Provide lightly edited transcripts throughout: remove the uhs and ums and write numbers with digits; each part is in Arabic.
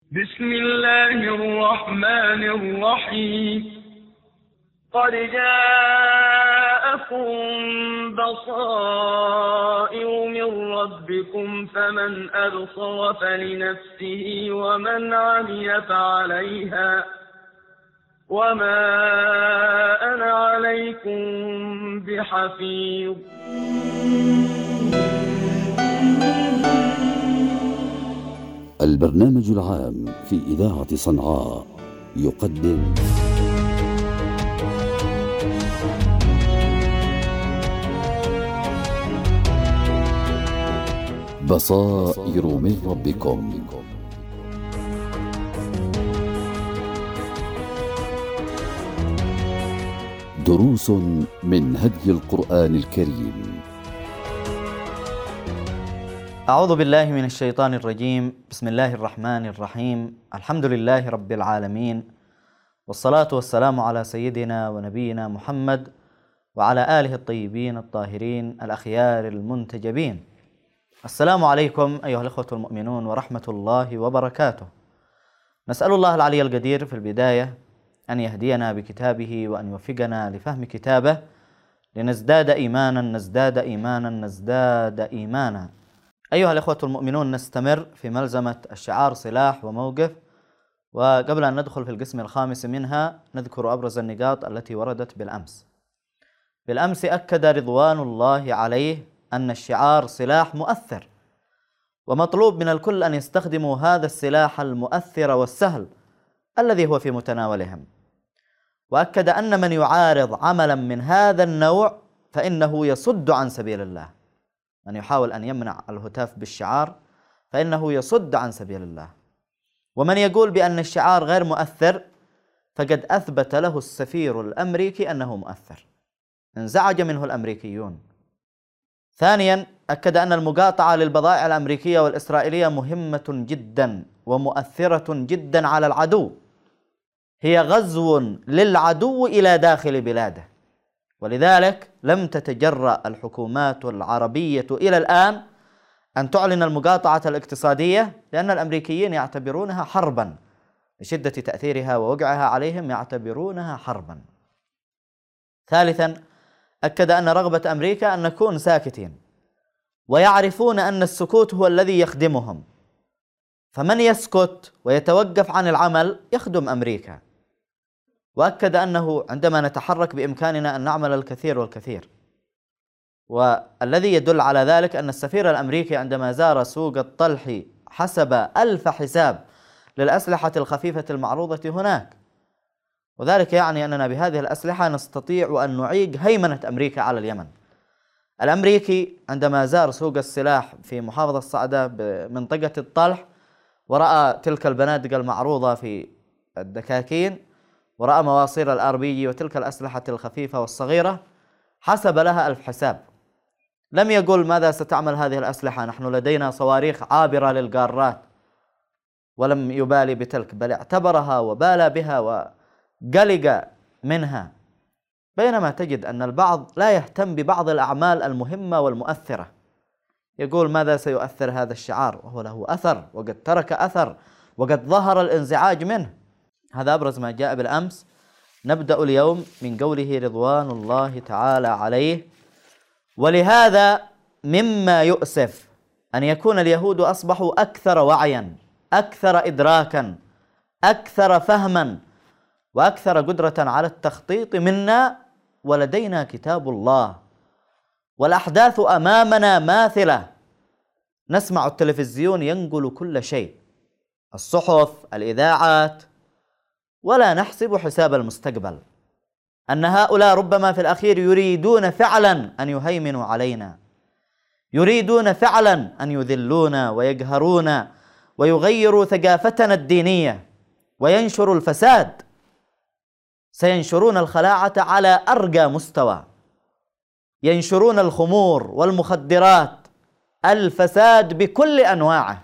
بسم الله الرحمن الرحيم. قد جاءكم بصائر من ربكم فمن أبصر فلنفسه ومن عمي فعليها وما أنا عليكم بحفيظ. البرنامج العام في إذاعة صنعاء يقدم بصائر من ربكم. دروس من هدي القرآن الكريم. أعوذ بالله من الشيطان الرجيم. بسم الله الرحمن الرحيم. الحمد لله رب العالمين، والصلاة والسلام على سيدنا ونبينا محمد وعلى آله الطيبين الطاهرين الأخيار المنتجبين. السلام عليكم أيها الأخوة المؤمنون ورحمة الله وبركاته. نسأل الله العلي القدير في البداية أن يهدينا بكتابه وأن يوفقنا لفهم كتابه لنزداد إيمانا نزداد إيمانا نزداد إيمانا. أيها الأخوة المؤمنون، نستمر في ملزمة الشعار سلاح وموقف، وقبل أن ندخل في القسم الخامس منها نذكر أبرز النقاط التي وردت بالأمس. بالأمس أكد رضوان الله عليه أن الشعار سلاح مؤثر، ومطلوب من الكل أن يستخدموا هذا السلاح المؤثر والسهل الذي هو في متناولهم. وأكد أن من يعارض عملا من هذا النوع فإنه يصد عن سبيل الله. من يحاول أن يمنع الهتاف بالشعار فإنه يصد عن سبيل الله. ومن يقول بأن الشعار غير مؤثر فقد أثبت له السفير الأمريكي أنه مؤثر، انزعج منه الأمريكيون. ثانيا، أكد أن المقاطعة للبضائع الأمريكية والإسرائيلية مهمة جدا ومؤثرة جدا على العدو، هي غزو للعدو إلى داخل بلاده، ولذلك لم تتجرأ الحكومات العربية إلى الآن أن تعلن المقاطعة الاقتصادية، لأن الأمريكيين يعتبرونها حربا، لشدة تأثيرها ووقعها عليهم يعتبرونها حربا. ثالثا، أكد أن رغبة أمريكا أن نكون ساكتين، ويعرفون أن السكوت هو الذي يخدمهم، فمن يسكت ويتوقف عن العمل يخدم أمريكا. وأكد أنه عندما نتحرك بإمكاننا أن نعمل الكثير والكثير، والذي يدل على ذلك أن السفير الأمريكي عندما زار سوق الطلح حسب 1000 حساب للأسلحة الخفيفة المعروضة هناك، وذلك يعني أننا بهذه الأسلحة نستطيع أن نعيق هيمنة أمريكا على اليمن. الأمريكي عندما زار سوق السلاح في محافظة الصعدة بمنطقة الطلح ورأى تلك البنادق المعروضة في الدكاكين ورأى مواصير الRPG وتلك الأسلحة الخفيفة والصغيرة، حسب لها 1000 حساب. لم يقل ماذا ستعمل هذه الأسلحة، نحن لدينا صواريخ عابرة للقارات، ولم يبالي بتلك، بل اعتبرها وبالى بها وقلق منها. بينما تجد أن البعض لا يهتم ببعض الأعمال المهمة والمؤثرة، يقول ماذا سيؤثر هذا الشعار وهو له أثر وقد ترك أثر وقد ظهر الانزعاج منه. هذا أبرز ما جاء بالأمس. نبدأ اليوم من قوله رضوان الله تعالى عليه: ولهذا مما يؤسف أن يكون اليهود أصبحوا أكثر وعيا، أكثر إدراكا، أكثر فهما، وأكثر قدرة على التخطيط منا، ولدينا كتاب الله والأحداث أمامنا ماثلة. نسمع التلفزيون ينقل كل شيء، الصحف، الإذاعات، ولا نحسب حساب المستقبل، أن هؤلاء ربما في الأخير يريدون فعلا أن يهيمنوا علينا، يريدون فعلا أن يذلونا ويقهرونا ويغيروا ثقافتنا الدينية وينشروا الفساد. سينشرون الخلاعة على أرقى مستوى، ينشرون الخمور والمخدرات، الفساد بكل أنواعه،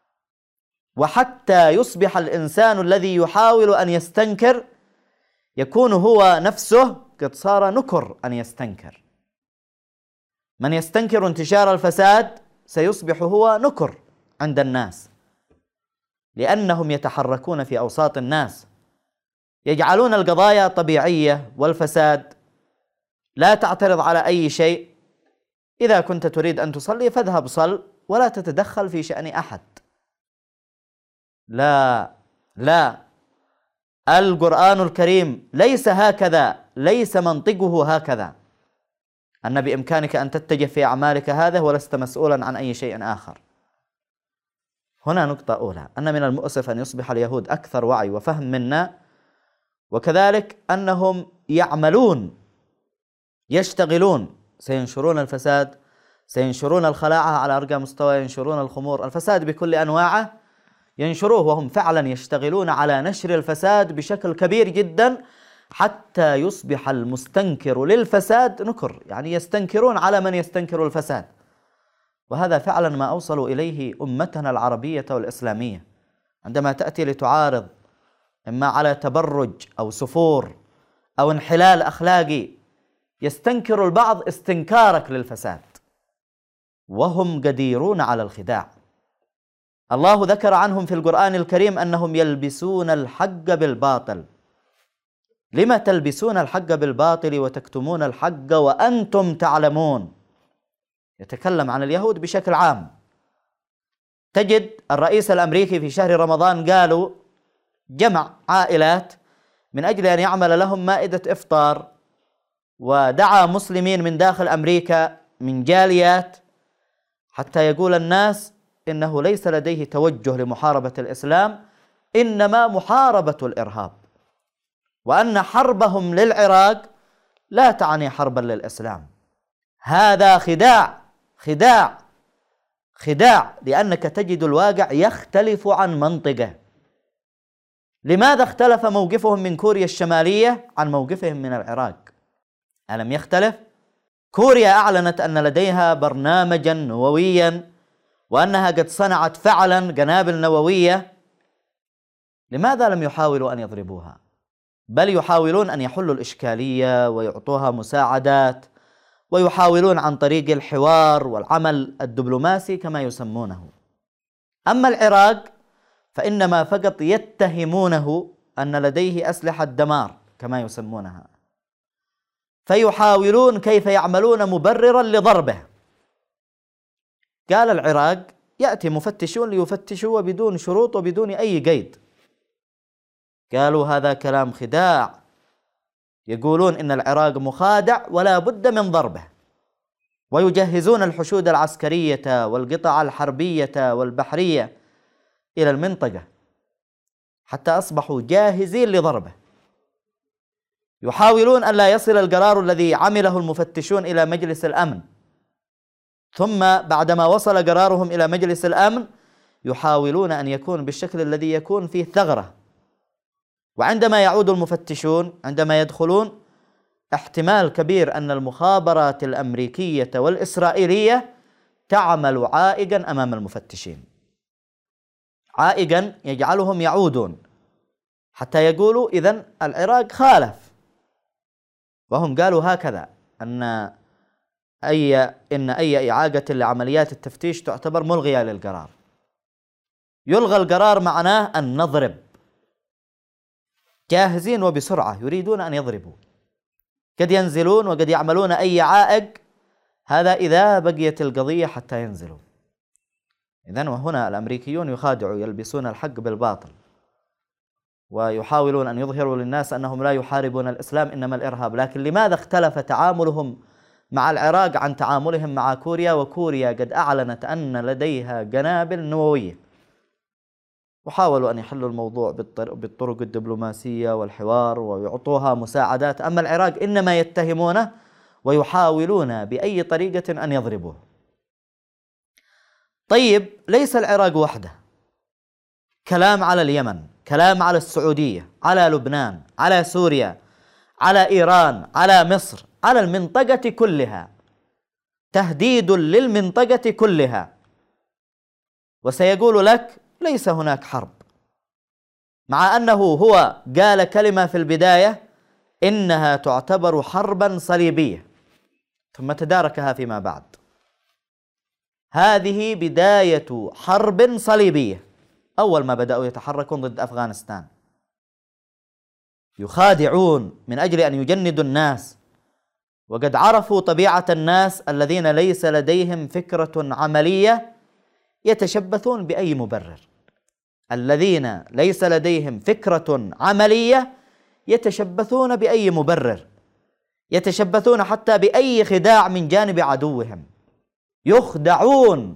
وحتى يصبح الإنسان الذي يحاول أن يستنكر يكون هو نفسه قد صار نكر أن يستنكر. من يستنكر انتشار الفساد سيصبح هو نكر عند الناس. لأنهم يتحركون في أوساط الناس، يجعلون القضايا طبيعية، والفساد لا تعترض على أي شيء. إذا كنت تريد أن تصلي فاذهب صل ولا تتدخل في شأن أحد. لا لا، القرآن الكريم ليس هكذا، ليس منطقه هكذا، أن بإمكانك أن تتجه في أعمالك هذا ولست مسؤولا عن أي شيء آخر. هنا نقطة أولى، أن من المؤسف أن يصبح اليهود أكثر وعي وفهم منا، وكذلك أنهم يعملون، يشتغلون، سينشرون الفساد، سينشرون الخلاعة على أرقى مستوى، ينشرون الخمور، الفساد بكل أنواعه ينشروه، وهم فعلا يشتغلون على نشر الفساد بشكل كبير جدا، حتى يصبح المستنكر للفساد نكر، يعني يستنكرون على من يستنكر الفساد. وهذا فعلا ما أوصلوا إليه أمتنا العربية والإسلامية. عندما تأتي لتعارض إما على تبرج أو سفور أو انحلال أخلاقي، يستنكر البعض استنكارك للفساد، وهم قديرون على الخداع. الله ذكر عنهم في القرآن الكريم أنهم يلبسون الحق بالباطل. لما تلبسون الحق بالباطل وتكتمون الحق وأنتم تعلمون؟ يتكلم عن اليهود بشكل عام. تجد الرئيس الأمريكي في شهر رمضان قالوا جمع عائلات من أجل أن يعمل لهم مائدة إفطار، ودعا مسلمين من داخل أمريكا من جاليات، حتى يقول الناس إنه ليس لديه توجه لمحاربة الإسلام، إنما محاربة الإرهاب، وأن حربهم للعراق لا تعني حربا للإسلام. هذا خداع خداع خداع، لأنك تجد الواقع يختلف عن منطقه. لماذا اختلف موقفهم من كوريا الشمالية عن موقفهم من العراق؟ ألم يختلف؟ كوريا أعلنت أن لديها برنامجا نوويا، وأنها قد صنعت فعلا قنابل نووية. لماذا لم يحاولوا أن يضربوها؟ بل يحاولون أن يحلوا الإشكالية ويعطوها مساعدات، ويحاولون عن طريق الحوار والعمل الدبلوماسي كما يسمونه. أما العراق فإنما فقط يتهمونه أن لديه أسلحة دمار كما يسمونها، فيحاولون كيف يعملون مبررا لضربه. قال العراق يأتي مفتشون ليفتشوا وبدون شروط وبدون أي قيد. قالوا هذا كلام خداع، يقولون إن العراق مخادع ولا بد من ضربه، ويجهزون الحشود العسكرية والقطع الحربية والبحرية إلى المنطقة حتى أصبحوا جاهزين لضربه. يحاولون أن لا يصل القرار الذي عمله المفتشون إلى مجلس الأمن، ثم بعدما وصل قرارهم إلى مجلس الأمن يحاولون أن يكون بالشكل الذي يكون فيه ثغرة، وعندما يعود المفتشون عندما يدخلون احتمال كبير أن المخابرات الأمريكية والإسرائيلية تعمل عائقا أمام المفتشين، عائقا يجعلهم يعودون حتى يقولوا إذن العراق خالف. وهم قالوا هكذا إن أي إعادة لعمليات التفتيش تعتبر ملغية للقرار. يلغى القرار معناه أن نضرب، جاهزين وبسرعة يريدون أن يضربوا، قد ينزلون وقد يعملون أي عائق، هذا إذا بقيت القضية حتى ينزلوا. إذن وهنا الأمريكيون يخادعوا، يلبسون الحق بالباطل، ويحاولون أن يظهروا للناس أنهم لا يحاربون الإسلام إنما الإرهاب. لكن لماذا اختلف تعاملهم مع العراق عن تعاملهم مع كوريا؟ وكوريا قد أعلنت أن لديها قنابل نووية، وحاولوا أن يحلوا الموضوع بالطرق الدبلوماسية والحوار ويعطوها مساعدات. أما العراق إنما يتهمونه ويحاولون بأي طريقة أن يضربوه. طيب ليس العراق وحده، كلام على اليمن، كلام على السعودية، على لبنان، على سوريا، على إيران، على مصر، على المنطقة كلها، تهديد للمنطقة كلها. وسيقول لك ليس هناك حرب، مع أنه هو قال كلمة في البداية إنها تعتبر حربا صليبية، ثم تداركها فيما بعد. هذه بداية حرب صليبية، أول ما بدأوا يتحركون ضد أفغانستان، يخادعون من أجل أن يجندوا الناس، وقد عرفوا طبيعة الناس الذين ليس لديهم فكرة عملية يتشبثون بأي مبرر. الذين ليس لديهم فكرة عملية يتشبثون بأي مبرر، يتشبثون حتى بأي خداع من جانب عدوهم، يخدعون.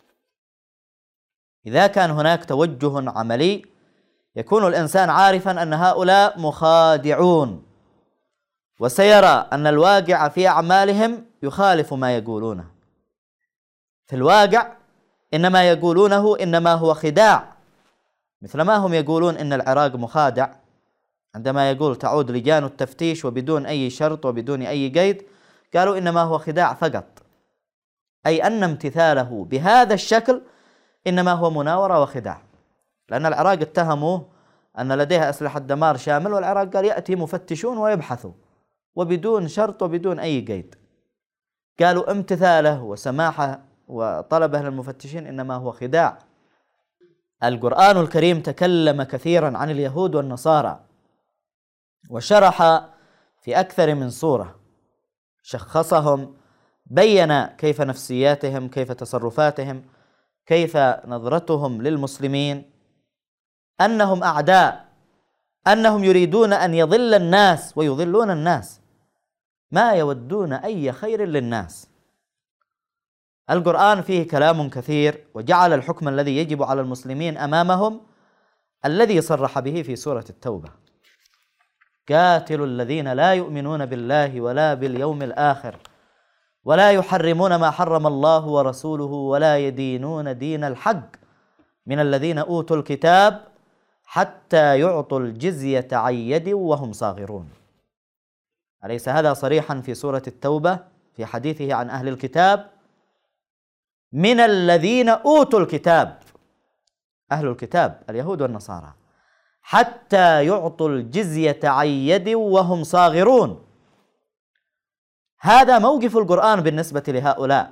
إذا كان هناك توجه عملي يكون الإنسان عارفا أن هؤلاء مخادعون، وسيرى أن الواقع في أعمالهم يخالف ما يقولونه. في الواقع إنما يقولونه إنما هو خداع، مثلما هم يقولون إن العراق مخادع عندما يقول تعود لجان التفتيش وبدون أي شرط وبدون أي قيد، قالوا إنما هو خداع فقط، أي أن امتثاله بهذا الشكل إنما هو مناورة وخداع، لأن العراق اتهموه أن لديها أسلحة دمار شامل، والعراق قال يأتي مفتشون ويبحثوا وبدون شرط وبدون أي قيد. قالوا امتثاله وسماحه وطلبه للمفتشين إنما هو خداع. القرآن الكريم تكلم كثيرا عن اليهود والنصارى، وشرح في أكثر من سورة، شخصهم، بين كيف نفسياتهم، كيف تصرفاتهم، كيف نظرتهم للمسلمين، أنهم أعداء، أنهم يريدون أن يضل الناس ويضلون الناس، ما يودون أي خير للناس. القرآن فيه كلام كثير، وجعل الحكم الذي يجب على المسلمين أمامهم الذي صرح به في سورة التوبة: قاتلوا الذين لا يؤمنون بالله ولا باليوم الآخر ولا يحرمون ما حرم الله ورسوله ولا يدينون دين الحق من الذين أوتوا الكتاب حتى يعطوا الجزية عن يد وهم صاغرون. أليس هذا صريحا في سورة التوبة في حديثه عن أهل الكتاب؟ من الذين أوتوا الكتاب، أهل الكتاب اليهود والنصارى، حتى يعطوا الجزية عن يد وهم صاغرون. هذا موقف القرآن بالنسبة لهؤلاء،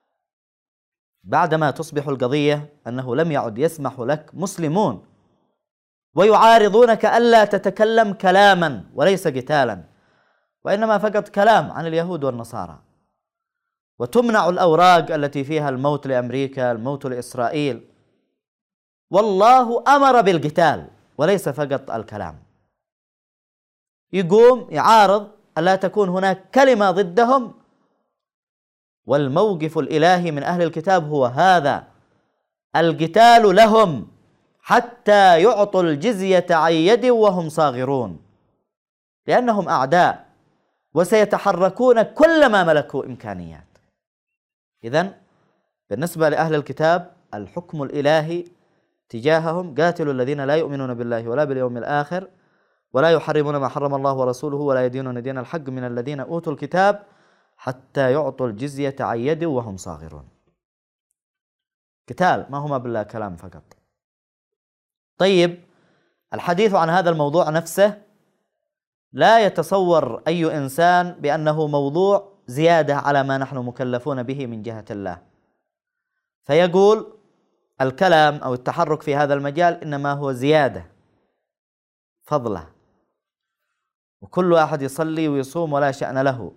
بعدما تصبح القضية أنه لم يعد يسمح لك مسلمون ويعارضونك ألا تتكلم كلاما وليس قتالا، وإنما فقط كلام عن اليهود والنصارى، وتمنع الأوراق التي فيها الموت لأمريكا، الموت لإسرائيل، والله أمر بالقتال وليس فقط الكلام. يقوم يعارض ألا تكون هناك كلمة ضدهم، والموقف الإلهي من أهل الكتاب هو هذا: القتال لهم حتى يعطوا الجزية عن يد وهم صاغرون، لأنهم أعداء وسيتحركون كلما ملكوا إمكانيات. إذن بالنسبة لأهل الكتاب الحكم الإلهي تجاههم: قاتلوا الذين لا يؤمنون بالله ولا باليوم الآخر ولا يحرمون ما حرم الله ورسوله ولا يدينون دين الحق من الذين أوتوا الكتاب حتى يعطوا الجزية عن يد وهم صاغرون. قتال، ما هو بالله كلام فقط. طيب، الحديث عن هذا الموضوع نفسه لا يتصور أي إنسان بأنه موضوع زيادة على ما نحن مكلفون به من جهة الله، فيقول الكلام أو التحرك في هذا المجال إنما هو زيادة فضلة، وكل أحد يصلي ويصوم ولا شأن له.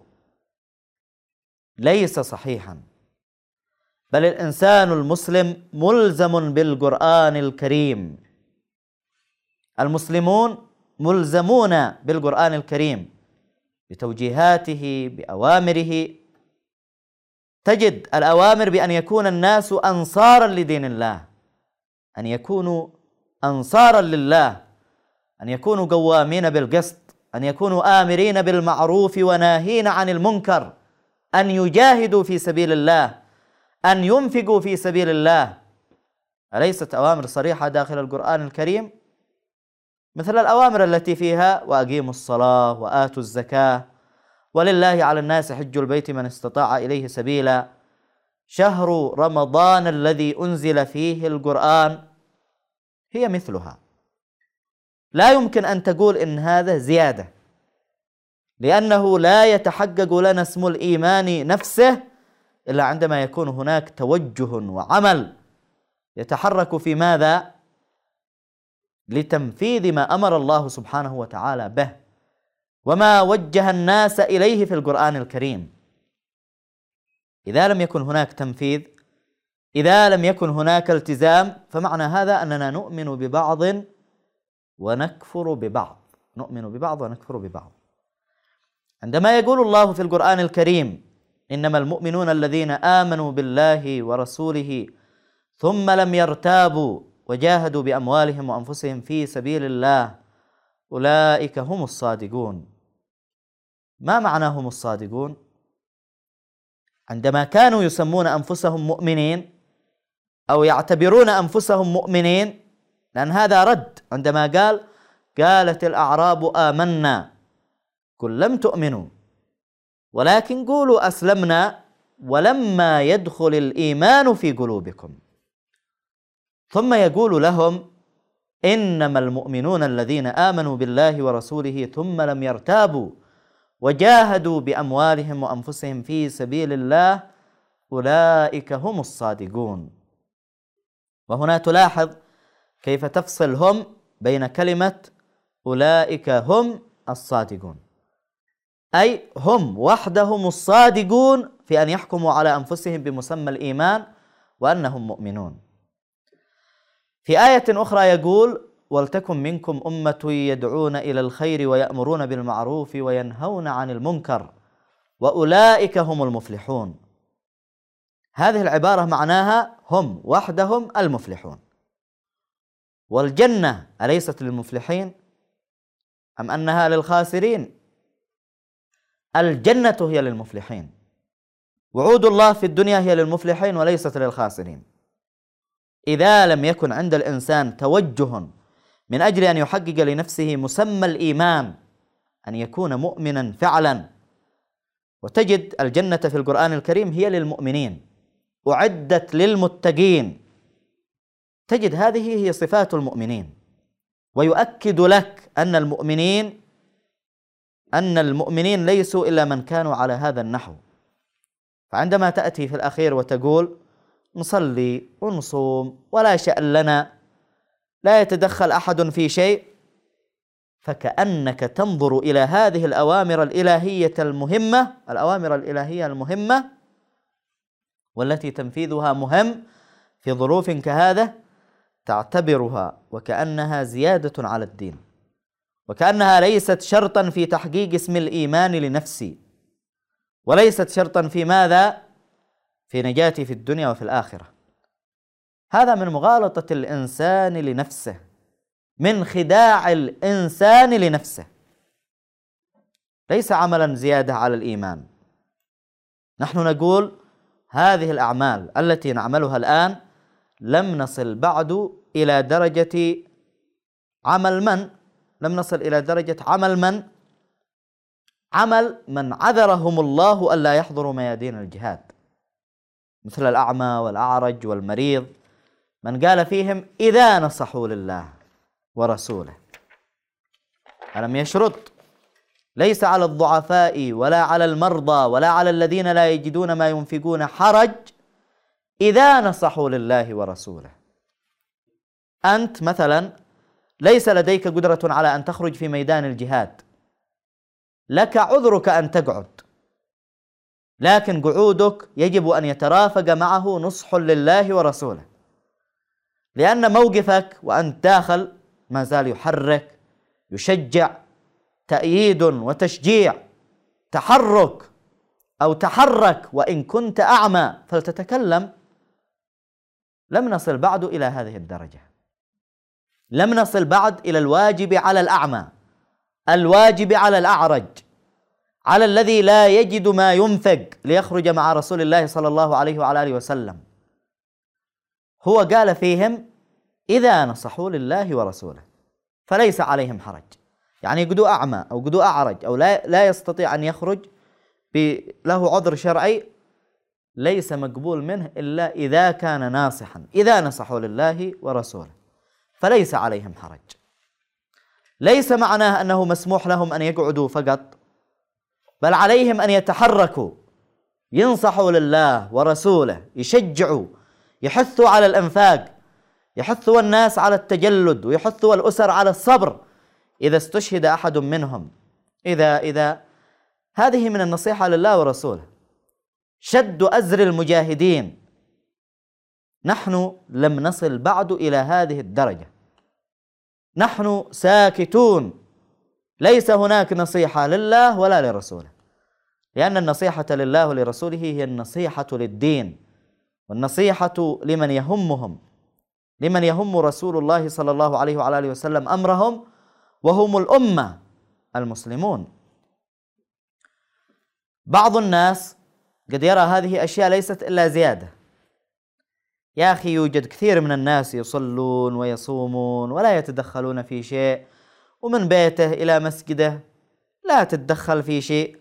ليس صحيحا، بل الإنسان المسلم ملزم بالقرآن الكريم. المسلمون ملزمون بالقرآن الكريم بتوجيهاته، بأوامره. تجد الأوامر بأن يكون الناس أنصارا لدين الله، أن يكونوا أنصارا لله، أن يكونوا قوامين بالقسط، أن يكونوا آمرين بالمعروف وناهين عن المنكر، أن يجاهدوا في سبيل الله، أن ينفقوا في سبيل الله. أليست أوامر صريحة داخل القرآن الكريم؟ مثل الأوامر التي فيها: وأقيموا الصلاة وآتوا الزكاة، ولله على الناس حج البيت من استطاع إليه سبيلا، شهر رمضان الذي أنزل فيه القرآن. هي مثلها. لا يمكن أن تقول إن هذا زيادة، لأنه لا يتحقق لنا اسم الإيمان نفسه إلا عندما يكون هناك توجه وعمل يتحرك في ماذا؟ لتنفيذ ما أمر الله سبحانه وتعالى به وما وجه الناس إليه في القرآن الكريم. إذا لم يكن هناك تنفيذ، إذا لم يكن هناك التزام، فمعنى هذا أننا نؤمن ببعض ونكفر ببعض، نؤمن ببعض ونكفر ببعض. عندما يقول الله في القرآن الكريم: إنما المؤمنون الذين آمنوا بالله ورسوله ثم لم يرتابوا وجاهدوا بأموالهم وأنفسهم في سبيل الله أولئك هم الصادقون. ما معنى هم الصادقون؟ عندما كانوا يسمون أنفسهم مؤمنين أو يعتبرون أنفسهم مؤمنين، لأن هذا رد عندما قالت الأعراب آمنا، قل لم تؤمنوا ولكن قولوا أسلمنا ولما يدخل الإيمان في قلوبكم. ثم يقول لهم: إنما المؤمنون الذين آمنوا بالله ورسوله ثم لم يرتابوا وجاهدوا بأموالهم وأنفسهم في سبيل الله أولئك هم الصادقون. وهنا تلاحظ كيف تفصل هم بين كلمة أولئك هم الصادقون، أي هم وحدهم الصادقون في أن يحكموا على أنفسهم بمسمى الإيمان وأنهم مؤمنون. في آية أخرى يقول: ولتكن منكم أمة يدعون إلى الخير ويأمرون بالمعروف وينهون عن المنكر وأولئك هم المفلحون. هذه العبارة معناها هم وحدهم المفلحون. والجنة أليست للمفلحين أم أنها للخاسرين؟ الجنة هي للمفلحين، وعود الله في الدنيا هي للمفلحين وليست للخاسرين. إذا لم يكن عند الإنسان توجه من أجل أن يحقق لنفسه مسمى الإيمان، أن يكون مؤمنا فعلا، وتجد الجنة في القرآن الكريم هي للمؤمنين، أعدت للمتقين، تجد هذه هي صفات المؤمنين. ويؤكد لك أن المؤمنين ليسوا إلا من كانوا على هذا النحو. فعندما تأتي في الأخير وتقول نصلي ونصوم ولا شأن لنا، لا يتدخل أحد في شيء، فكأنك تنظر إلى هذه الأوامر الإلهية المهمة والتي تنفيذها مهم في ظروف كهذا، تعتبرها وكأنها زيادة على الدين، وكأنها ليست شرطا في تحقيق اسم الإيمان لنفسي، وليست شرطا في ماذا؟ في نجاتي في الدنيا وفي الآخرة. هذا من مغالطة الإنسان لنفسه، من خداع الإنسان لنفسه، ليس عملا زيادة على الإيمان. نحن نقول هذه الأعمال التي نعملها الآن لم نصل بعد إلى درجة عمل من عذرهم الله ألا يحضروا ميادين الجهاد، مثل الأعمى والأعرج والمريض، من قال فيهم إذا نصحوا لله ورسوله. ألم يشرط؟ ليس على الضعفاء ولا على المرضى ولا على الذين لا يجدون ما ينفقون حرج إذا نصحوا لله ورسوله. أنت مثلا ليس لديك قدرة على أن تخرج في ميدان الجهاد، لك عذرك أن تقعد، لكن قعودك يجب أن يترافق معه نصح لله ورسوله، لأن موقفك وأنت داخل ما زال يحرك، يشجع، تأييد وتشجيع، تحرك أو تحرك وإن كنت أعمى فلتتكلم. لم نصل بعد إلى هذه الدرجة، لم نصل بعد إلى الواجب على الأعمى، الواجب على الأعرج، على الذي لا يجد ما ينفق ليخرج مع رسول الله صلى الله عليه وعلى آله وسلم. هو قال فيهم إذا نصحوا لله ورسوله فليس عليهم حرج، يعني قدو أعمى أو قدو أعرج أو لا يستطيع أن يخرج له عذر شرعي، ليس مقبول منه إلا إذا كان ناصحا، إذا نصحوا لله ورسوله فليس عليهم حرج. ليس معناه أنه مسموح لهم أن يقعدوا فقط، بل عليهم أن يتحركوا، ينصحوا لله ورسوله، يشجعوا، يحثوا على الإنفاق، يحثوا الناس على التجلد، ويحثوا الأسر على الصبر إذا استشهد أحد منهم. إذا هذه من النصيحة لله ورسوله، شد أزر المجاهدين. نحن لم نصل بعد إلى هذه الدرجة، نحن ساكتون، ليس هناك نصيحة لله ولا لرسوله، لأن النصيحة لله ولرسوله هي النصيحة للدين، والنصيحة لمن يهمهم، لمن يهم رسول الله صلى الله عليه وعلى آله وسلم أمرهم، وهم الأمة المسلمون. بعض الناس قد يرى هذه أشياء ليست إلا زيادة. يا أخي، يوجد كثير من الناس يصلون ويصومون ولا يتدخلون في شيء، ومن بيته إلى مسجده لا تتدخل في شيء.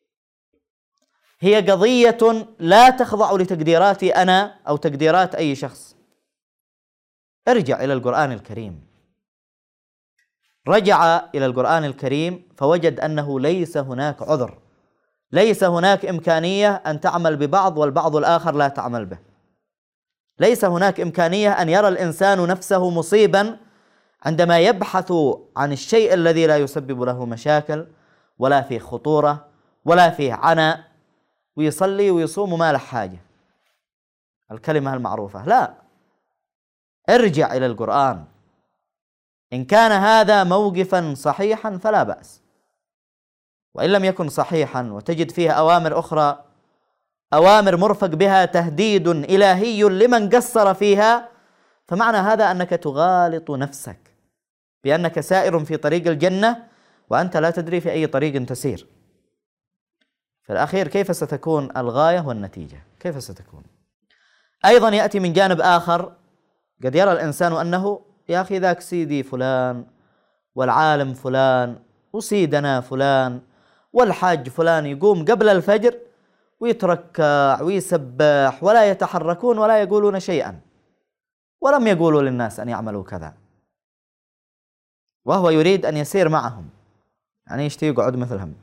هي قضية لا تخضع لتقديراتي أنا أو تقديرات أي شخص. ارجع إلى القرآن الكريم. رجع إلى القرآن الكريم فوجد أنه ليس هناك عذر، ليس هناك إمكانية أن تعمل ببعض والبعض الآخر لا تعمل به. ليس هناك إمكانية أن يرى الإنسان نفسه مصيبا عندما يبحث عن الشيء الذي لا يسبب له مشاكل ولا فيه خطورة ولا فيه عناء، ويصلي ويصوم ما له حاجة، الكلمة المعروفة. لا، ارجع إلى القرآن. إن كان هذا موقفا صحيحا فلا بأس، وإن لم يكن صحيحا وتجد فيه أوامر أخرى، أوامر مرفق بها تهديد إلهي لمن قصر فيها، فمعنى هذا أنك تغالط نفسك بأنك سائر في طريق الجنة وأنت لا تدري في أي طريق تسير. في الأخير كيف ستكون الغاية والنتيجة؟ كيف ستكون؟ أيضا يأتي من جانب آخر، قد يرى الإنسان أنه يا أخي ذاك سيدي فلان والعالم فلان وسيدنا فلان والحاج فلان يقوم قبل الفجر ويتركع ويسبح ولا يتحركون ولا يقولون شيئا، ولم يقولوا للناس أن يعملوا كذا، وهو يريد أن يسير معهم، يعني يشتي يقعد مثلهم.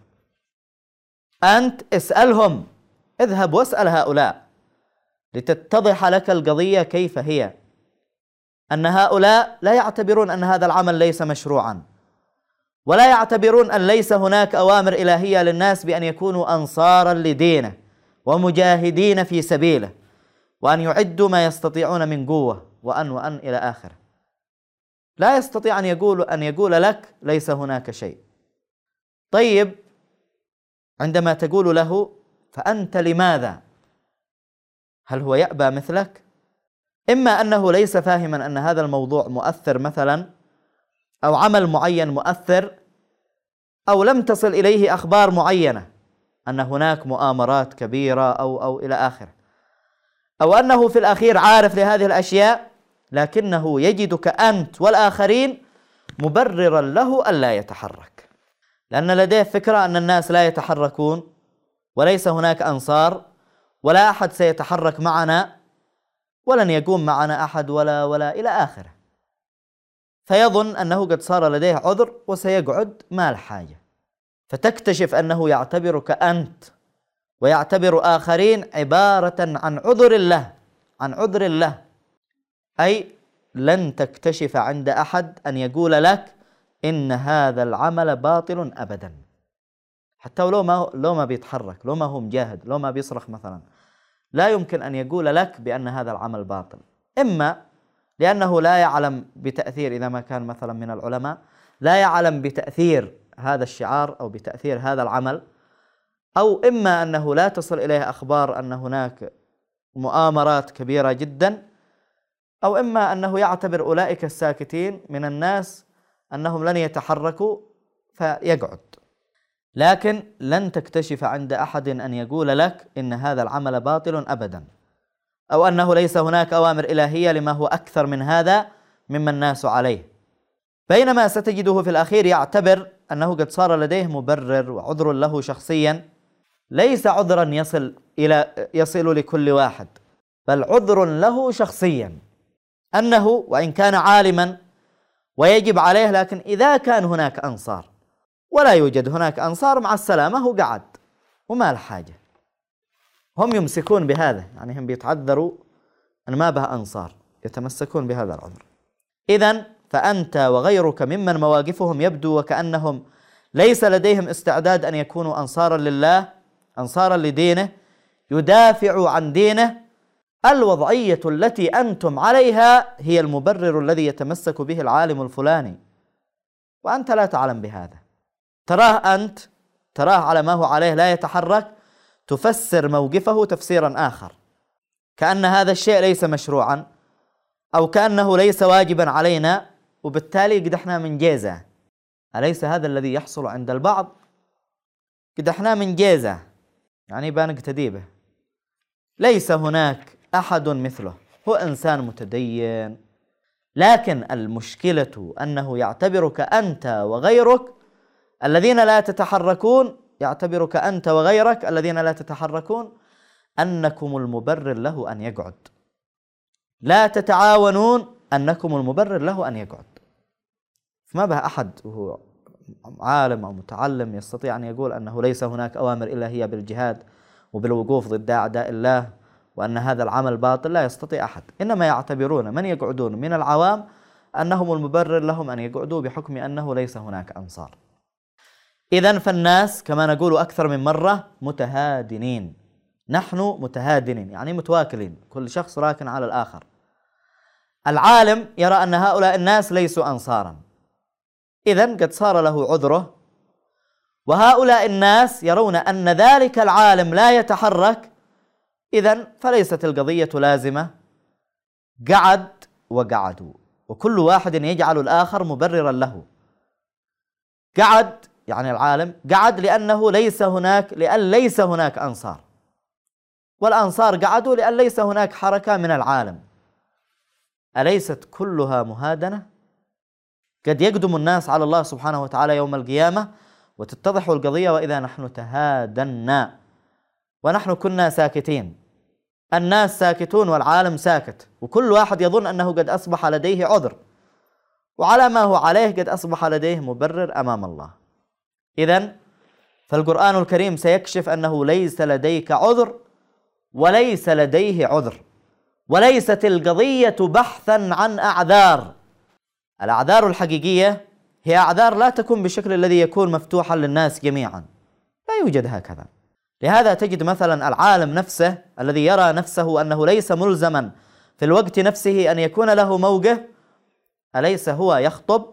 أنت اسألهم، اذهب واسأل هؤلاء لتتضح لك القضية كيف هي، أن هؤلاء لا يعتبرون أن هذا العمل ليس مشروعا، ولا يعتبرون أن ليس هناك أوامر إلهية للناس بأن يكونوا أنصارا لدينه ومجاهدين في سبيله، وأن يعدوا ما يستطيعون من قوة وأن إلى آخره. لا يستطيع أن يقول لك ليس هناك شيء. طيب، عندما تقول له فأنت لماذا؟ هل هو يأبى مثلك؟ إما أنه ليس فاهما أن هذا الموضوع مؤثر مثلا، أو عمل معين مؤثر، أو لم تصل إليه أخبار معينة أن هناك مؤامرات كبيرة أو إلى آخره، أو أنه في الأخير عارف لهذه الأشياء لكنه يجدك أنت والآخرين مبررا له ألا يتحرك، لأن لديه فكرة أن الناس لا يتحركون وليس هناك أنصار ولا أحد سيتحرك معنا ولن يقوم معنا أحد ولا إلى آخره، فيظن أنه قد صار لديه عذر وسيقعد ما له حاجة. فتكتشف أنه يعتبرك أنت ويعتبر آخرين عبارة عن عذر الله، عن عذر الله، أي لن تكتشف عند أحد أن يقول لك إن هذا العمل باطل أبدا، حتى لو ما بيتحرك، لو ما هو مجاهد، لو ما بيصرخ مثلا، لا يمكن أن يقول لك بأن هذا العمل باطل. إما لأنه لا يعلم بتأثير، إذا ما كان مثلا من العلماء، لا يعلم بتأثير هذا الشعار أو بتأثير هذا العمل، أو إما أنه لا تصل إليه أخبار أن هناك مؤامرات كبيرة جدا، أو إما أنه يعتبر أولئك الساكتين من الناس أنهم لن يتحركوا فيقعد. لكن لن تكتشف عند أحد أن يقول لك إن هذا العمل باطل أبدا، أو أنه ليس هناك أوامر إلهية لما هو أكثر من هذا مما الناس عليه، بينما ستجده في الأخير يعتبر أنه قد صار لديه مبرر وعذر له شخصيا، ليس عذرا يصل لكل واحد، بل عذر له شخصيا، أنه وإن كان عالما ويجب عليه، لكن إذا كان هناك أنصار ولا يوجد هناك أنصار، مع السلامة هو قعد وما له حاجة. هم يمسكون بهذا، يعني هم بيتعذروا أن ما به أنصار، يتمسكون بهذا العذر. إذن فأنت وغيرك ممن مواقفهم يبدو وكأنهم ليس لديهم استعداد أن يكونوا أنصارا لله، أنصارا لدينه، يدافعوا عن دينه. الوضعية التي أنتم عليها هي المبرر الذي يتمسك به العالم الفلاني، وأنت لا تعلم بهذا. تراه على ما هو عليه لا يتحرك، تفسر موقفه تفسيرا آخر، كأن هذا الشيء ليس مشروعا أو كأنه ليس واجبا علينا، وبالتالي قدحنا من جيزة. أليس هذا الذي يحصل عند البعض؟ قدحنا من جيزة يعني بنقتدي به، ليس هناك أحد مثله، هو إنسان متدين، لكن المشكلة أنه يعتبرك أنت وغيرك الذين لا تتحركون، يعتبرك أنت وغيرك الذين لا تتحركون أنكم المبرر له أن يقعد، لا تتعاونون، أنكم المبرر له أن يقعد. فما به أحد وهو عالم أو متعلم يستطيع أن يقول أنه ليس هناك أوامر إلا هي بالجهاد وبالوقوف ضد أعداء الله، وأن هذا العمل باطل. لا يستطيع أحد. إنما يعتبرون من يقعدون من العوام أنهم المبرر لهم أن يقعدوا بحكم أنه ليس هناك أنصار. إذن فالناس كما نقول أكثر من مرة متهادنين، نحن متهادنين يعني متواكلين، كل شخص راكن على الآخر. العالم يرى أن هؤلاء الناس ليسوا أنصارا، إذن قد صار له عذره، وهؤلاء الناس يرون أن ذلك العالم لا يتحرك، إذن فليست القضية لازمة. قعد وقعدوا، وكل واحد يجعل الآخر مبررا له. قعد يعني العالم قعد لأنه ليس هناك أنصار، والأنصار قعدوا لأن ليس هناك حركة من العالم. أليست كلها مهادنة؟ قد يقدم الناس على الله سبحانه وتعالى يوم القيامة وتتضح القضية وإذا نحن تهادنا ونحن كنا ساكتين. الناس ساكتون والعالم ساكت، وكل واحد يظن أنه قد أصبح لديه عذر، وعلى ما هو عليه قد أصبح لديه مبرر أمام الله. إذن فالقرآن الكريم سيكشف أنه ليس لديك عذر وليس لديه عذر، وليست القضية بحثا عن أعذار. الأعذار الحقيقية هي أعذار لا تكون بالشكل الذي يكون مفتوحا للناس جميعا، لا يوجد هكذا. لهذا تجد مثلا العالم نفسه الذي يرى نفسه أنه ليس ملزما في الوقت نفسه أن يكون له موقف، أليس هو يخطب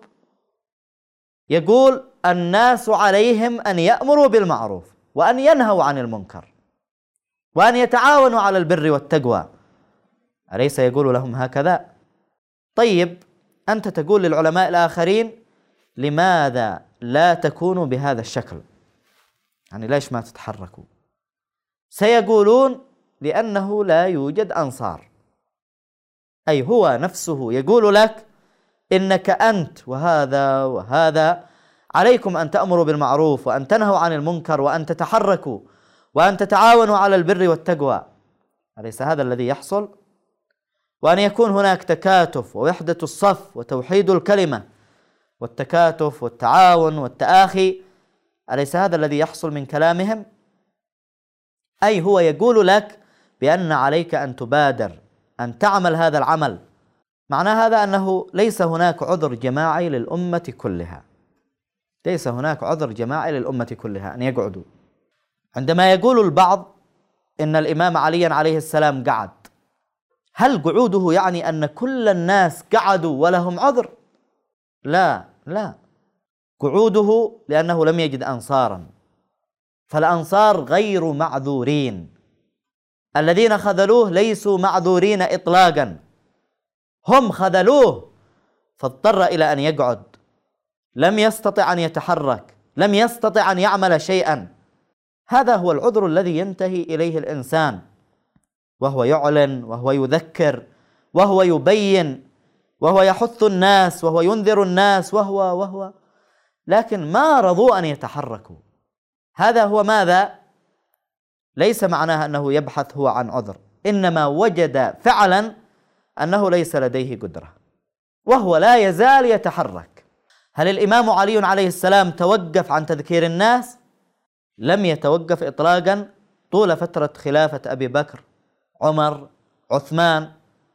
يقول الناس عليهم أن يأمروا بالمعروف وأن ينهوا عن المنكر وأن يتعاونوا على البر والتقوى، أليس يقول لهم هكذا؟ طيب أنت تقول للعلماء الآخرين لماذا لا تكونوا بهذا الشكل؟ يعني ليش ما تتحركوا؟ سيقولون لأنه لا يوجد أنصار. أي هو نفسه يقول لك إنك أنت وهذا وهذا عليكم أن تأمروا بالمعروف وأن تنهوا عن المنكر وأن تتحركوا وأن تتعاونوا على البر والتقوى. أليس هذا الذي يحصل؟ وأن يكون هناك تكاتف ووحدة الصف وتوحيد الكلمة والتكاتف والتعاون والتآخي، أليس هذا الذي يحصل من كلامهم؟ أي هو يقول لك بأن عليك أن تبادر أن تعمل هذا العمل. معنى هذا أنه ليس هناك عذر جماعي للأمة كلها، ليس هناك عذر جماعي للأمة كلها أن يقعدوا. عندما يقول البعض إن الإمام علي عليه السلام قعد، هل قعوده يعني أن كل الناس قعدوا ولهم عذر؟ لا، قعوده لأنه لم يجد أنصارا، فالأنصار غير معذورين، الذين خذلوه ليسوا معذورين إطلاقا، هم خذلوه فاضطر إلى أن يقعد، لم يستطع أن يتحرك، لم يستطع أن يعمل شيئا. هذا هو العذر الذي ينتهي إليه الإنسان، وهو يعلن وهو يذكر وهو يبين وهو يحث الناس وهو ينذر الناس وهو لكن ما رضوا أن يتحركوا. هذا هو ماذا؟ ليس معناه أنه يبحث هو عن عذر، إنما وجد فعلا أنه ليس لديه قدرة وهو لا يزال يتحرك. هل الإمام علي عليه السلام توقف عن تذكير الناس؟ لم يتوقف إطلاقا طول فترة خلافة أبي بكر، عمر، عثمان.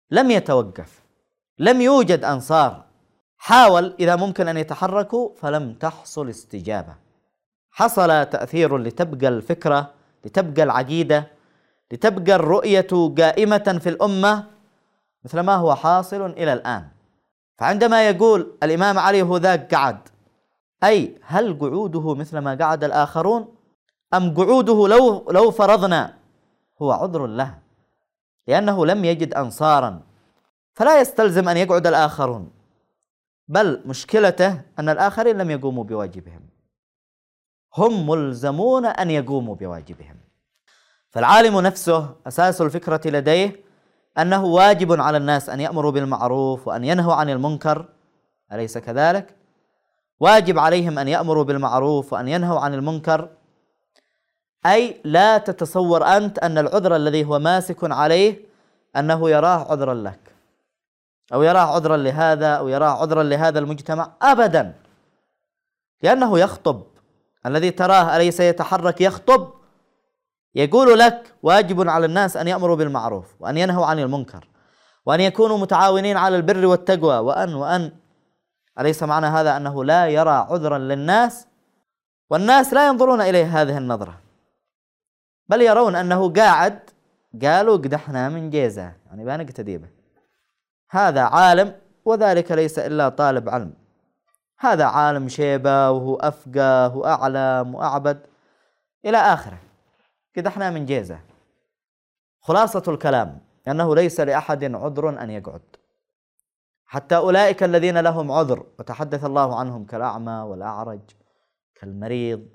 لم يتوقف، لم يوجد أنصار، حاول إذا ممكن أن يتحركوا فلم تحصل استجابة. حصل تأثير لتبقى الفكرة، لتبقى العقيدة، لتبقى الرؤية قائمة في الأمة مثل ما هو حاصل إلى الآن. فعندما يقول الإمام علي هو ذاك قعد، أي هل قعوده مثل ما قعد الآخرون، أم قعوده لو فرضنا هو عذر له لأنه لم يجد أنصارا، فلا يستلزم أن يقعد الآخرون، بل مشكلته أن الآخرين لم يقوموا بواجبهم، هم ملزمون أن يقوموا بواجبهم. فالعالم نفسه أساس الفكرة لديه أنه واجب على الناس أن يأمروا بالمعروف وأن ينهوا عن المنكر، أليس كذلك؟ واجب عليهم أن يأمروا بالمعروف وأن ينهوا عن المنكر، أي لا تتصور أنت أن العذر الذي هو ماسك عليه أنه يراه عذرا لك، أو يراه عذرا لهذا، أو يراه عذرا لهذا المجتمع، أبدا، لأنه يخطب. الذي تراه أليس يتحرك يخطب؟ يقول لك واجب على الناس أن يأمروا بالمعروف وأن ينهوا عن المنكر وأن يكونوا متعاونين على البر والتقوى وأن أليس معنى هذا أنه لا يرى عذرا للناس؟ والناس لا ينظرون إليه هذه النظرة، بل يرون أنه قاعد، قالوا قدحنا من جيزة، يعني بنقتدي به، هذا عالم وذلك ليس إلا طالب علم، هذا عالم شيبة وهو أفقه وأعلم وأعبد إلى آخره، قدحنا من جيزة. خلاصة الكلام أنه ليس لأحد عذر أن يقعد، حتى أولئك الذين لهم عذر وتحدث الله عنهم كالأعمى والأعرج كالمريض،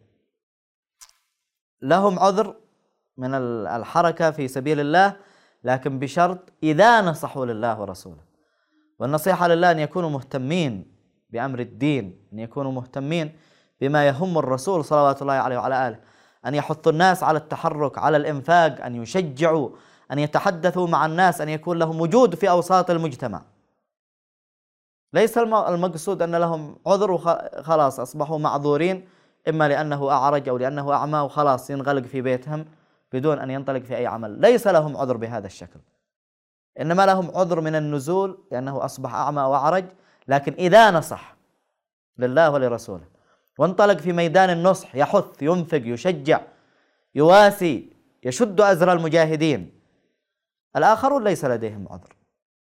لهم عذر من الحركة في سبيل الله، لكن بشرط إذا نصحوا لله ورسوله. والنصيحة لله أن يكونوا مهتمين بأمر الدين، أن يكونوا مهتمين بما يهم الرسول صلوات الله عليه وعلى آله، أن يحثوا الناس على التحرك، على الإنفاق، أن يشجعوا، أن يتحدثوا مع الناس، أن يكون لهم وجود في أوساط المجتمع. ليس المقصود أن لهم عذر وخلاص أصبحوا معذورين، إما لأنه أعرج أو لأنه أعمى وخلاص ينغلق في بيتهم بدون أن ينطلق في أي عمل. ليس لهم عذر بهذا الشكل، إنما لهم عذر من النزول لأنه أصبح أعمى وأعرج، لكن إذا نصح لله ولرسوله وانطلق في ميدان النصح، يحث، ينفق، يشجع، يواسي، يشد أزر المجاهدين، الآخرون ليس لديهم عذر.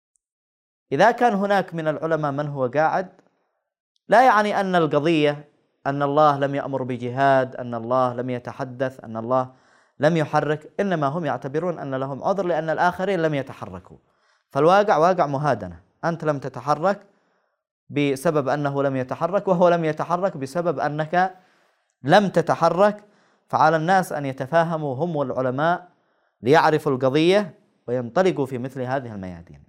إذا كان هناك من العلماء من هو قاعد، لا يعني أن القضية أن الله لم يأمر بجهاد، أن الله لم يتحدث، أن الله لم يحرك، إنما هم يعتبرون أن لهم عذر لأن الآخرين لم يتحركوا. فالواقع واقع مهادنة، أنت لم تتحرك بسبب أنه لم يتحرك، وهو لم يتحرك بسبب أنك لم تتحرك. فعلى الناس أن يتفاهموا هم والعلماء ليعرفوا القضية وينطلقوا في مثل هذه الميادين.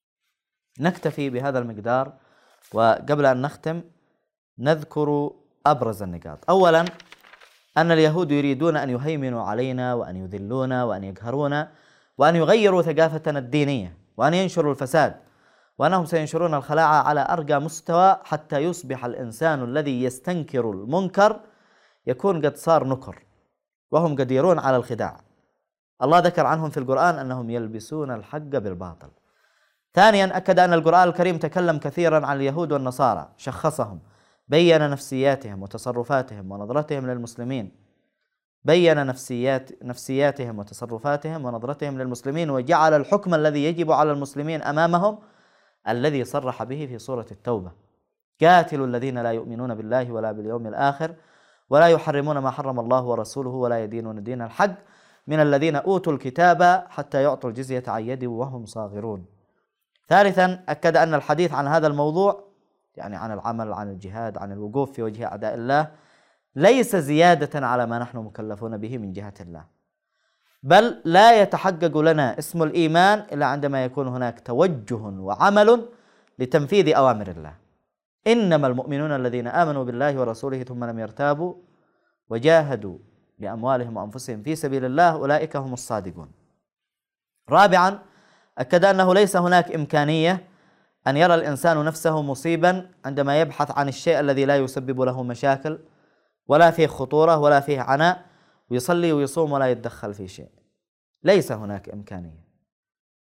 نكتفي بهذا المقدار، وقبل أن نختم نذكر أبرز النقاط. أولا، أن اليهود يريدون أن يهيمنوا علينا وأن يذلونا وأن يقهرونا وأن يغيروا ثقافتنا الدينية وأن ينشروا الفساد، وأنهم سينشرون الخلاعة على أرقى مستوى حتى يصبح الإنسان الذي يستنكر المنكر يكون قد صار نكر، وهم قديرون على الخداع. الله ذكر عنهم في القرآن أنهم يلبسون الحق بالباطل. ثانيا، أكد أن القرآن الكريم تكلم كثيرا عن اليهود والنصارى، شخصهم، بين نفسياتهم وتصرفاتهم ونظرتهم للمسلمين، بين نفسياتهم وتصرفاتهم ونظرتهم للمسلمين، وجعل الحكم الذي يجب على المسلمين أمامهم الذي صرح به في سورة التوبة: قاتلوا الذين لا يؤمنون بالله ولا باليوم الآخر ولا يحرمون ما حرم الله ورسوله ولا يدينون دين الحق من الذين أوتوا الكتاب حتى يعطوا الجزية عن يد وهم صاغرون. ثالثا، أكد أن الحديث عن هذا الموضوع، يعني عن العمل، عن الجهاد، عن الوقوف في وجه أعداء الله، ليس زيادة على ما نحن مكلفون به من جهة الله، بل لا يتحقق لنا اسم الإيمان إلا عندما يكون هناك توجه وعمل لتنفيذ أوامر الله. إنما المؤمنون الذين آمنوا بالله ورسوله ثم لم يرتابوا وجاهدوا بأموالهم وأنفسهم في سبيل الله أولئك هم الصادقون. رابعا، أكد أنه ليس هناك إمكانية أن يرى الإنسان نفسه مصيبا عندما يبحث عن الشيء الذي لا يسبب له مشاكل ولا فيه خطورة ولا فيه عناء، ويصلي ويصوم ولا يتدخل في شيء. ليس هناك إمكانية.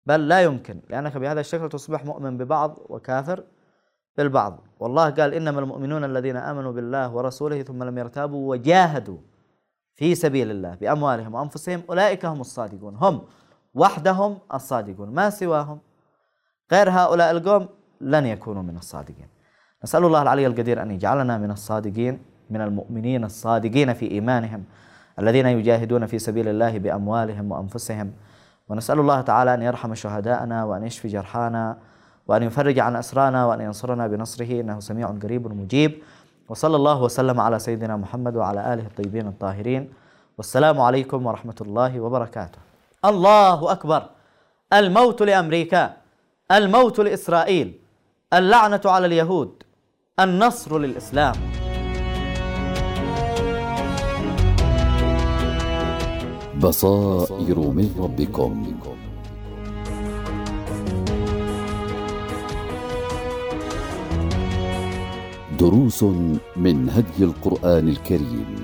بل لا يمكن، لأنك بهذا الشكل تصبح مؤمن ببعض وكافر بالبعض. والله قال إنما المؤمنون الذين آمنوا بالله ورسوله ثم لم يرتابوا وجاهدوا في سبيل الله بأموالهم وأنفسهم أولئك هم الصادقون. هم وحدهم الصادقون، ما سواهم غير هؤلاء القوم لن يكونوا من الصادقين. نسأل الله العلي القدير أن يجعلنا من الصادقين، من المؤمنين الصادقين في إيمانهم الذين يجاهدون في سبيل الله بأموالهم وأنفسهم. ونسأل الله تعالى أن يرحم شهداءنا وأن يشفي جرحانا وأن يفرج عن أسرانا وأن ينصرنا بنصره، إنه سميع قريب مجيب. وصلى الله وسلم على سيدنا محمد وعلى آله الطيبين الطاهرين، والسلام عليكم ورحمة الله وبركاته. الله أكبر. الموت لأمريكا، الموت لإسرائيل، اللعنة على اليهود، النصر للإسلام. بصائر من ربكم. دروس من هدي القرآن الكريم.